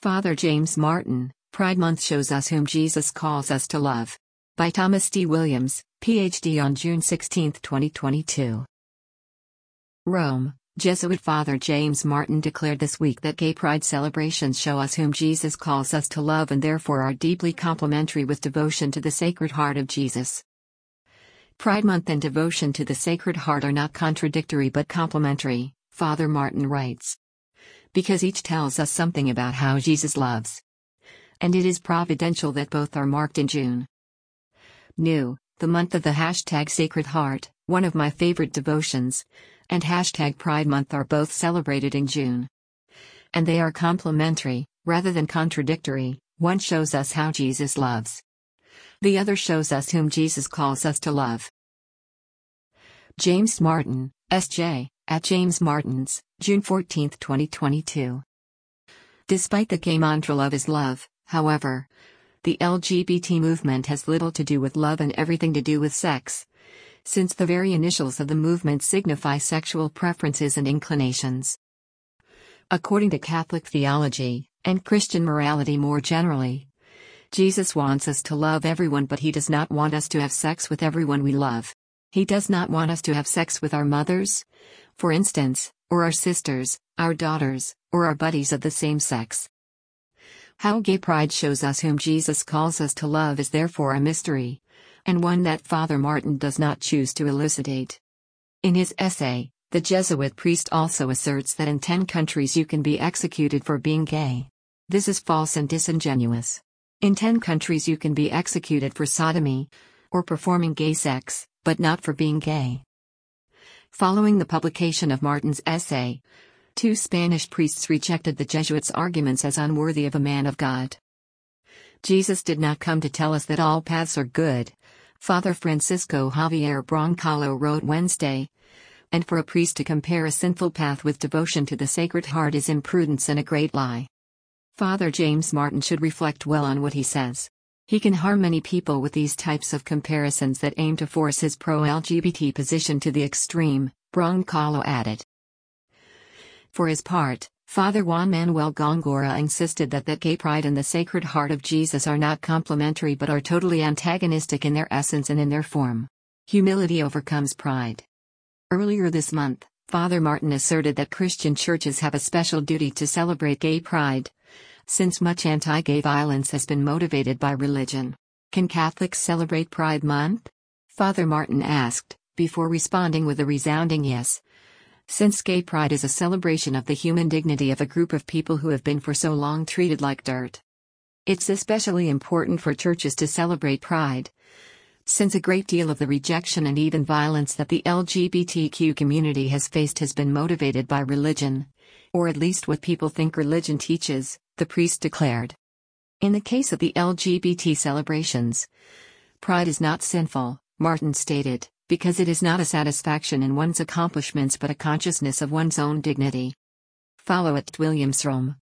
Father James Martin, Pride Month shows us whom Jesus calls us to love. By Thomas D. Williams, Ph.D. on June 16, 2022. Rome, Jesuit Father James Martin declared this week that gay pride celebrations show us whom Jesus calls us to love and therefore are deeply complementary with devotion to the Sacred Heart of Jesus. Pride Month and devotion to the Sacred Heart are not contradictory but complementary, Father Martin writes. Because each tells us something about how Jesus loves. And it is providential that both are marked in June. New, the month of the #Sacred Heart, one of my favorite devotions, and #Pride Month are both celebrated in June. And they are complementary, rather than contradictory. One shows us how Jesus loves. The other shows us whom Jesus calls us to love. James Martin, S.J., at James Martin's, June 14, 2022. Despite the gay mantra "love is love," however, the LGBT movement has little to do with love and everything to do with sex, since the very initials of the movement signify sexual preferences and inclinations. According to Catholic theology, and Christian morality more generally, Jesus wants us to love everyone, but he does not want us to have sex with everyone we love. He does not want us to have sex with our mothers, for instance, or our sisters, our daughters, or our buddies of the same sex. How gay pride shows us whom Jesus calls us to love is therefore a mystery, and one that Father Martin does not choose to elucidate. In his essay, the Jesuit priest also asserts that in 10 countries you can be executed for being gay. This is false and disingenuous. In 10 countries you can be executed for sodomy, or performing gay sex, but not for being gay. Following the publication of Martin's essay, 2 Spanish priests rejected the Jesuits' arguments as unworthy of a man of God. Jesus did not come to tell us that all paths are good, Father Francisco Javier Broncalo wrote Wednesday, and for a priest to compare a sinful path with devotion to the Sacred Heart is imprudence and a great lie. Father James Martin should reflect well on what he says. He can harm many people with these types of comparisons that aim to force his pro-LGBT position to the extreme, Broncalo added. For his part, Father Juan Manuel Góngora insisted that gay pride and the Sacred Heart of Jesus are not complementary but are totally antagonistic in their essence and in their form. Humility overcomes pride. Earlier this month, Father Martin asserted that Christian churches have a special duty to celebrate gay pride, since much anti-gay violence has been motivated by religion. Can Catholics celebrate Pride Month? Father Martin asked, before responding with a resounding yes. Since gay pride is a celebration of the human dignity of a group of people who have been for so long treated like dirt. It's especially important for churches to celebrate pride, since a great deal of the rejection and even violence that the LGBTQ community has faced has been motivated by religion, or at least what people think religion teaches, the priest declared. In the case of the LGBT celebrations, pride is not sinful, Martin stated, because it is not a satisfaction in one's accomplishments but a consciousness of one's own dignity. Follow at Williams Rome.